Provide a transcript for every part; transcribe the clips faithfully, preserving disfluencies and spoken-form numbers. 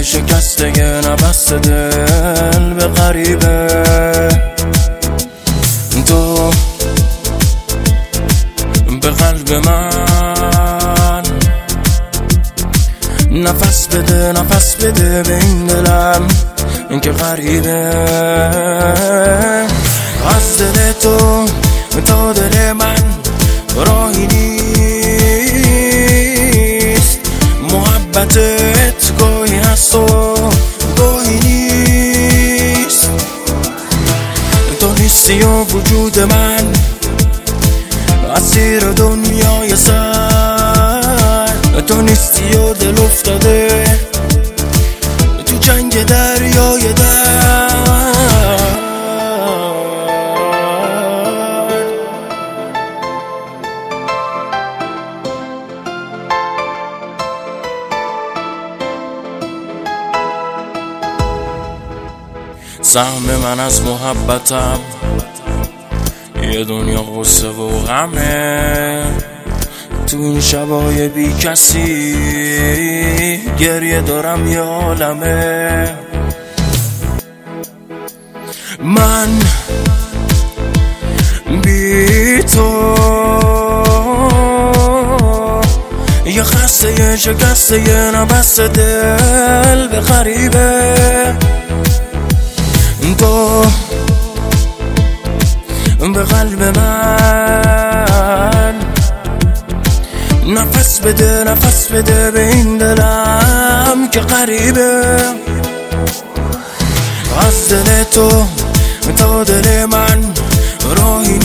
شکسته نفس دل به غریبه. تو به قلب من نفس بده، نفس بده به این دلم که غریبه. از دل تو تا دل من راهی نیست، محبتت گاهی هست و گاهی نیست. تو نیستی و وجود من اسیر دنیای سر، تو نیستی و دل افتاده تو جنگ دریای درد. سهم من از محبتم یه دنیا غصه و غمه. تو این شبای بی کسی گریه دارم یه عالمه. من بی تو یه خسته یه شکسته یه نفس دل به غریبه. تو به قلب من نفس بده، نفس بده به این دلم که غریبه. از دل تو تا دل من راهی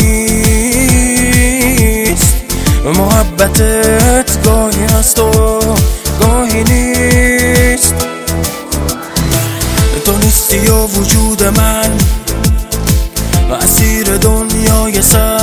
نیست، محبتت گاهی هست و گاهی نیست. تو نیستی و وجود من اسیر دنیای سر،